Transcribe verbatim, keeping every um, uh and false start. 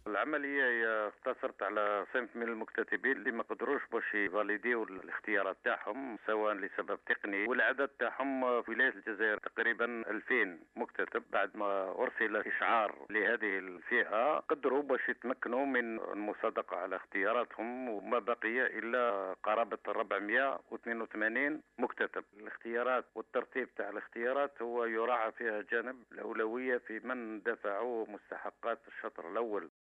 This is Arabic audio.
العملية هي اقتصرت على صنف من المكتتبين اللي ما قدروش باش يفاليديو الاختيارات تاعهم سواء لسبب تقني، والعدد تاعهم في ولاية الجزائر تقريبا ألفين مكتتب. بعد ما أرسل إشعار لهذه الفئة قدروا باش يتمكنوا من المصادقة على اختياراتهم، وما بقي إلا قرابة أربعمائة واثنين وثمانين مكتتب. الاختيارات والترتيب تاع الاختيارات هو يراعى فيها جانب الأولوية في من دفعوا مستحقات الشطر الأول.